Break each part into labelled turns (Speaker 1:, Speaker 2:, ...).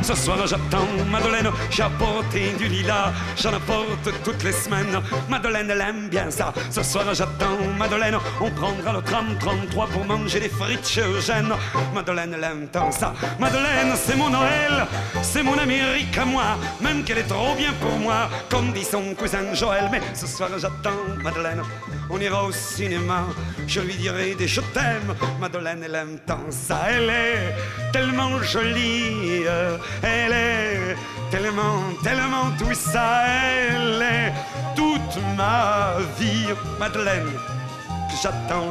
Speaker 1: Ce soir j'attends Madeleine, j'ai apporté du lilas, j'en apporte toutes les semaines. Madeleine elle aime bien ça. Ce soir j'attends Madeleine, on prendra le tram 33 pour manger des frites chez Eugène. Madeleine elle aime tant ça. Madeleine c'est mon Noël, c'est mon Amérique à moi, même qu'elle est trop bien pour moi, comme dit son cousin Joël. Mais ce soir j'attends Madeleine, on ira au cinéma, je lui dirai des je t'aime. Madeleine elle aime tant ça, elle est tellement jolie, elle est tellement, tellement tout ça, elle est toute ma vie. Madeleine que j'attends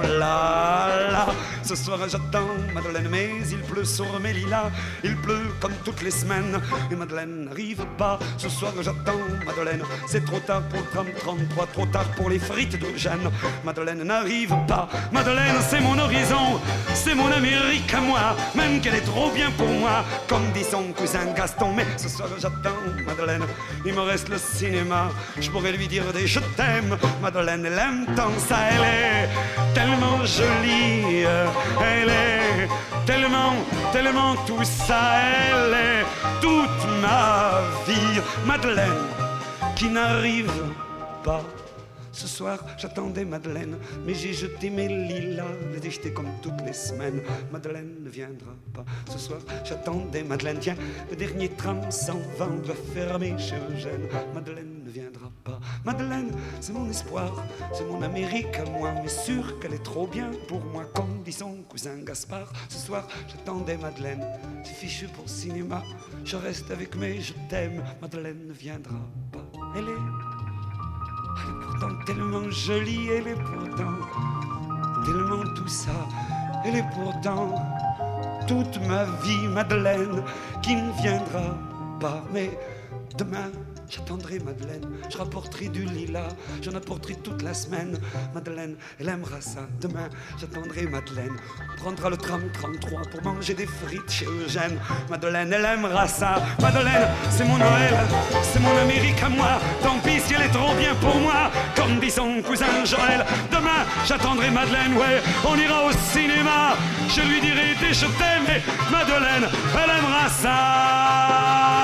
Speaker 1: là. Ce soir j'attends Madeleine, mais il pleut sur mes lilas, il pleut comme toutes les semaines, et Madeleine n'arrive pas. Ce soir j'attends Madeleine, c'est trop tard pour le tram 33, trop tard pour les frites d'Eugène. Madeleine n'arrive pas. Madeleine c'est mon horizon, c'est mon Amérique à moi, même qu'elle est trop bien pour moi, comme dit son cousin Gaston. Mais ce soir j'attends Madeleine, il me reste le cinéma, je pourrais lui dire des je t'aime. Madeleine elle aime tant ça, elle est tellement jolie, elle est tellement, tellement tout ça, elle est toute ma vie. Madeleine qui n'arrive pas. Ce soir, j'attendais Madeleine, mais j'ai jeté mes lilas, les ai jetés comme toutes les semaines. Madeleine ne viendra pas. Ce soir, j'attendais Madeleine. Tiens, le dernier tram s'en va, on doit fermer chez Eugène. Madeleine ne viendra pas. Madeleine, c'est mon espoir, c'est mon Amérique à moi, mais sûr qu'elle est trop bien pour moi, comme dit son cousin Gaspard. Ce soir, j'attendais Madeleine, c'est fichu pour le cinéma, je reste avec mes je t'aime. Madeleine ne viendra pas. Elle est pourtant tellement jolie, elle est pourtant tellement tout ça, elle est pourtant toute ma vie. Madeleine qui ne viendra pas. Mais demain j'attendrai Madeleine, je rapporterai du lilas, j'en apporterai toute la semaine. Madeleine, elle aimera ça. Demain, j'attendrai Madeleine, on prendra le tram 33 pour manger des frites chez Eugène. Madeleine, elle aimera ça. Madeleine, c'est mon Noël, c'est mon Amérique à moi, tant pis si elle est trop bien pour moi, comme dit son cousin Joël. Demain, j'attendrai Madeleine, ouais, on ira au cinéma, je lui dirai des je t'aime, et Madeleine, elle aimera ça.